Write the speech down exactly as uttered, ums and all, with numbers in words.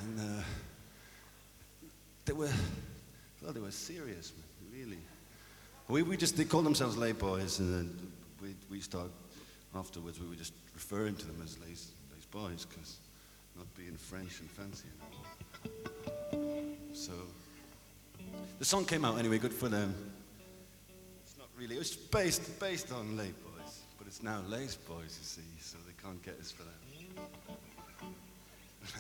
and uh, they were, well, they were serious, really. We, we just, they called themselves lay boys, and then we, we started, afterwards, we were just referring to them as lace, lace boys, because not being French and fancy, you know. So, the song came out anyway, good for them. It's not really, it was based, based on lay boys, but it's now lace boys, you see, so they can't get us for that.